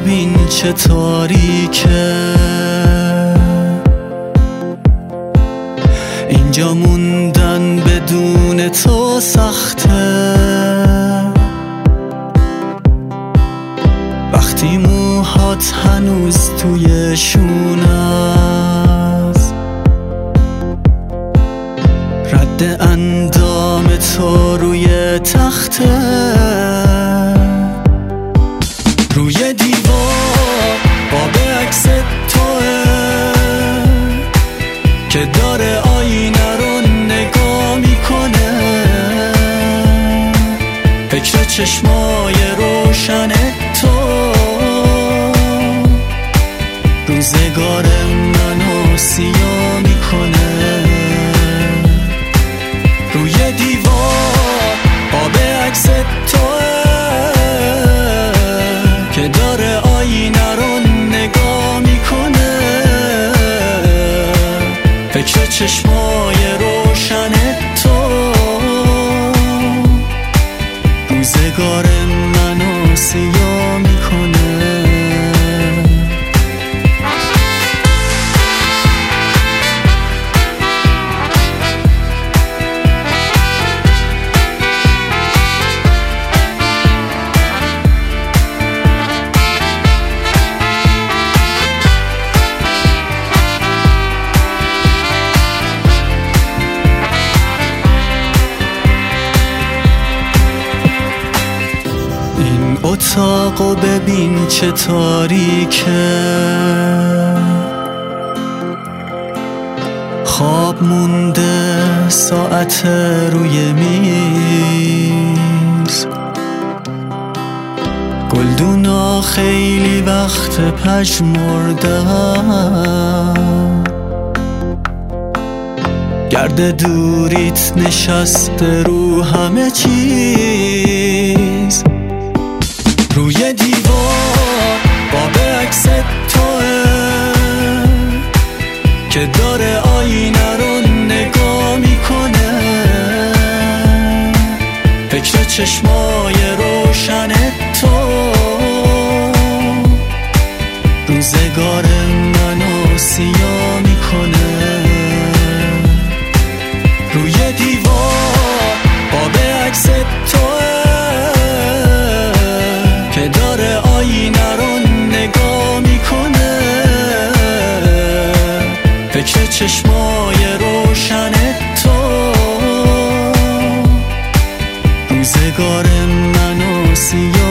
ببین چه تاریکه، اینجا موندن بدون تو سخته. وقتی موهات هنوز توی شونه است، رد اندام تو روی تخته. روی دیوار باب عکس توه که داره آینه رو نگاه میکنه. فکر چشمای روشن تو روزگار منو سیاه میکنه. روی دیوار باب عکس توه که داره آینه رو نگاه میکنه. فکر چشمای روشن تو روزگار منو سیاه میکنه. اتاقو ببین چه تاریکه، خواب مونده ساعت روی میز. گلدونا خیلی وقت پژمردن، گرد دوریت نشسته رو همه چیز. روی دیوار باب عکس توه که داره آینه رو نگاه میکنه. فکر چشمای روشن تو روزگار منو سیاه میکنه. روی دیوار باب عکس توه که داره آینه رو نگاه میکنه. فکر چشمای روشن تو روزگار منو سیاه